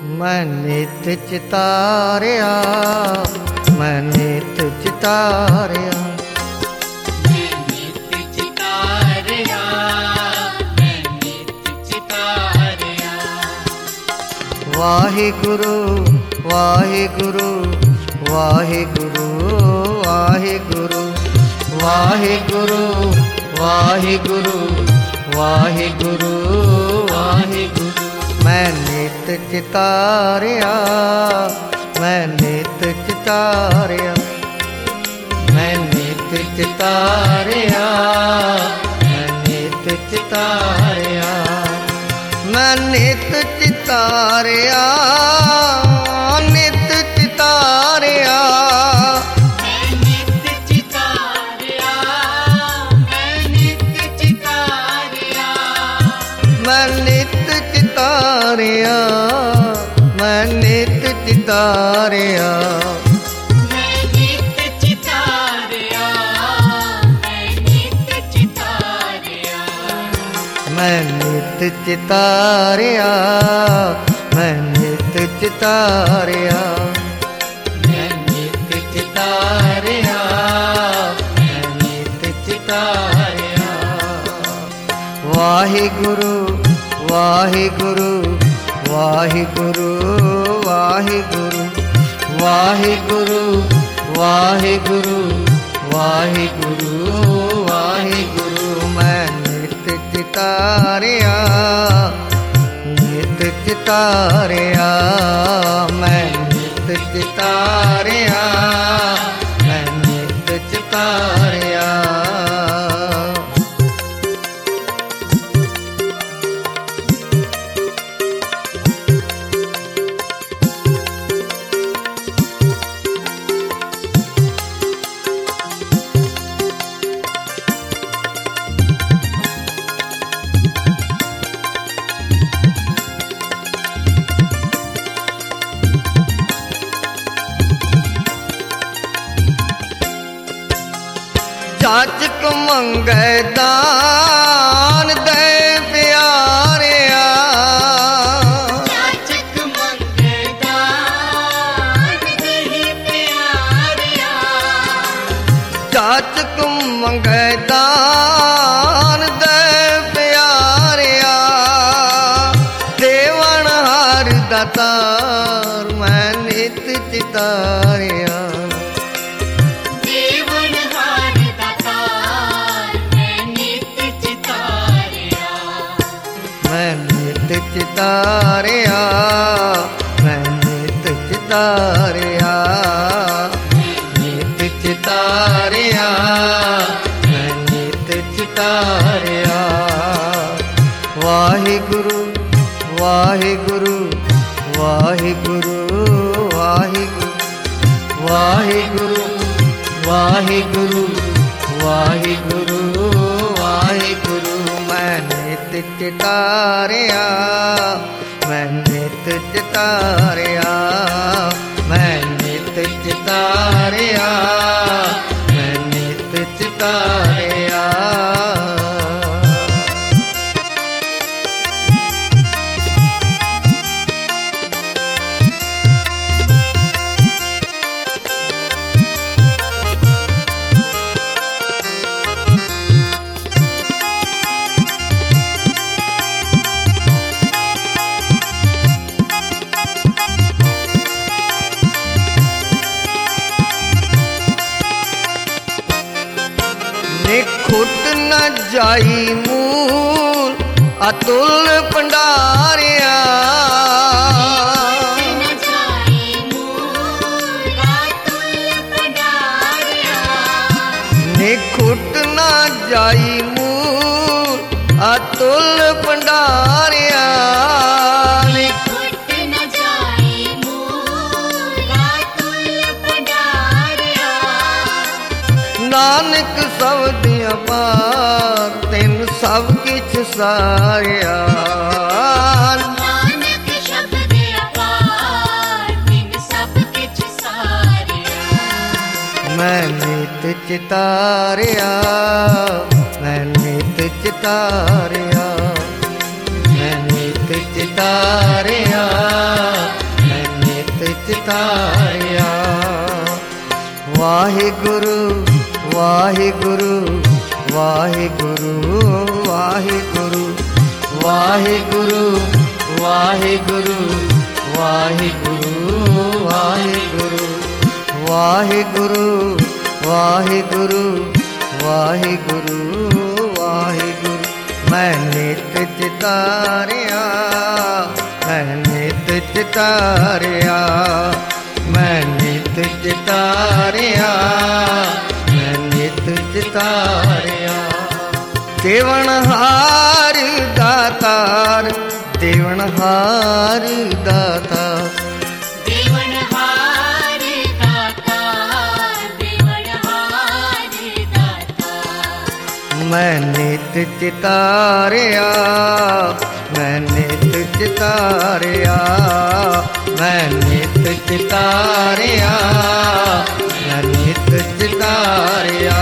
मैं नित चितारिया, मैं नित चितारिया, मैं नित चितारिया, मैं नित चितारिया। वाहिगुरु वाहिगुरु वाहिगुरु वाहिगुरु वाहिगुरु वाहिगुरु वाहिगुरु वाहिगुरु। मैं नित चितारिया, मैं नित चितारिया, मैं नित चितारिया, मैं नित चितारिया, मैं नित चितारिया, नित चितारिया, मैं नित चितारिया, मैं नित चितारिया, मैं नित चितारिया, मैं नित चितारिया, मैं नित चितारिया, मैं नित चितारिया। मैं नित चितारिया, मैं नित चितारिया, मैं नित चितारिया, मैं नित चितारिया। वाहिगुरु वाहिगुरु वाहिगुरु वाहिगुरु वाहिगुरु वाहिगुरु वाहिगुरु वाहिगुरु। मैं नित चितारिया, नित चितारिया, मैं नित चितारिया, मैं नित चितारिया। जाचक मंगै दान दे प्यारिया, जाचक मंगै दान दे प्यारिया, जाचक मंगै दान दे प्यारिया, देवन हार दातार मैं नित चितारिया। मैं नित चितारिया, मैं नित चितारिया, नित चितारिया, मैं नित चितारिया। वाहिगुरु वाहिगुरु वाहिगुरु वाहिगुरु वाहिगुरु वाहिगुरु वाहिगुरु वाहिगुरु। मैं नित चितारिया, मैं नित चितारिया, मैं नित चितारिया, मैं नित चितारिया। निखुट न जाई मूल अतुल भंडारिया, न जाई मूल अतुल भंडारिया, निखुट न जाई मूल अतुल भंडारिया, निखुट न जाई मूल अतुल भंडारिया। नानक सब दिया पार तेन सब किछ सारिया, नानक शब्द अपार तिन सब किछ सारिया। मैं नित चितारिया, मैं नित चितारिया, मैं नित चितारिया, ਤਾਰਿਆ। ਵਾਹਿਗੁਰੂ ਵਾਹਿਗੁਰੂ ਵਾਹਿਗੁਰੂ ਵਾਹਿਗੁਰੂ ਵਾਹਿਗੁਰੂ ਵਾਹਿਗੁਰੂ ਵਾਹਿਗੁਰੂ ਵਾਹਿਗੁਰੂ ਵਾਹਿਗੁਰੂ ਵਾਹਿਗੁਰੂ ਵਾਹਿਗੁਰੂ ਵਾਹਿਗੁਰੂ। ਮੈਂ ਨਿਤ ਚਿਤਾਰਿਆ ਮੈਂ ਨਿਤ ਚਿਤਾਰਿਆ ਮੈਂ ਨਿਤ ਚਿਤਾਰਿਆ ਮੈਂ ਨਿਤ ਚਿਤਾਰਿਆ। ਦੇਵਨਹਾਰ ਦਾਤਾਰ ਦੇਵਨਹਾਰ ਦਾਤਾਰ ਦੇਵਨਹਾਰ ਦਾਤਾ ਦੇਵਨਹਾਰ ਦਾਤਾ। ਮੈਂ ਨਿਤ ਚਿਤਾਰਿਆ ਮੈਂ ਨਿਤ ਚਿਤਾਰਿਆ ਮੈਂ ਨਿਤ ਚਿਤਾਰਿਆ ਮੈਂ ਨਿਤ ਚਿਤਾਰਿਆ।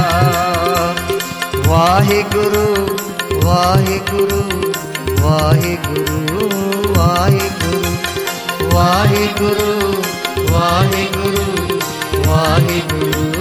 ਵਾਹਿਗੁਰੂ ਵਾਹਿਗੁਰੂ ਵਾਹਿਗੁਰੂ ਵਾਹਿਗੁਰੂ ਵਾਹਿਗੁਰੂ ਵਾਹਿਗੁਰੂ ਵਾਹਿਗੁਰੂ